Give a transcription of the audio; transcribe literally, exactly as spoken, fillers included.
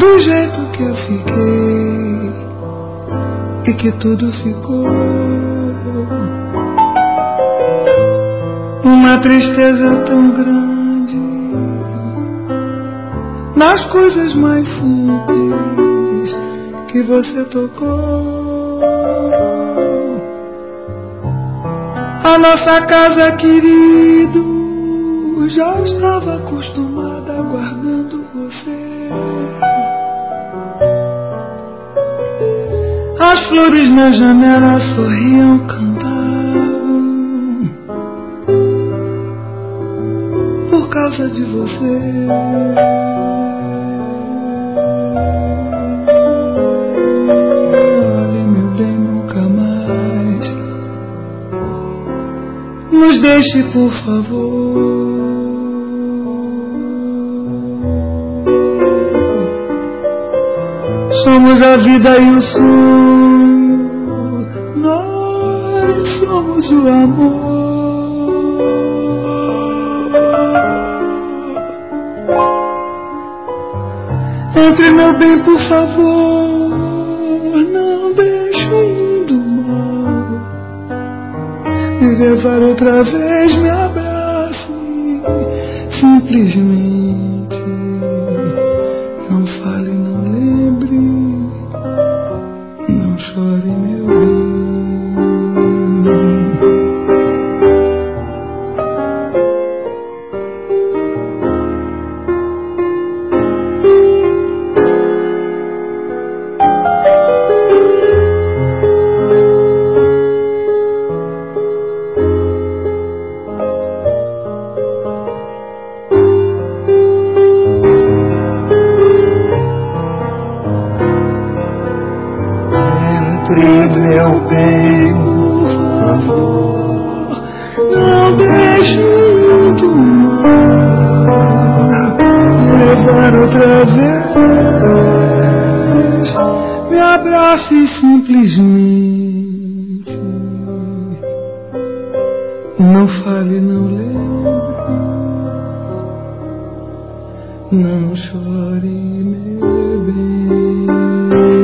do jeito que eu fiquei e que tudo ficou uma tristeza tão grande nas coisas mais simples que você tocou. A nossa casa, querido, já estava acostumada aguardando você. As flores na janela sorriam, cantavam por causa de você. Olhe, meu bem, nunca mais nos deixe, por favor. Somos a vida e o sonho, nós somos o amor. Entre, meu bem, por favor, não deixe o mundo mal me levar outra vez, me abrace simplesmente. Não fale, não lembre, não chore, meu bem. Meu bem, por favor, não deixe o mundo me levar outra vez, me abrace simplesmente. Não fale, não lembre, não chore, meu bem.